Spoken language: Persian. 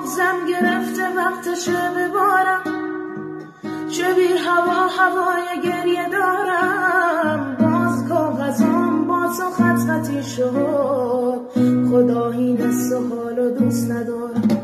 بغزم گرفته وقتشه ببارم، چه بی هوا هوای گریه دارم. باز کاغذام با تو خط خطی شد، خدا این دست و حالو دوست ندارم.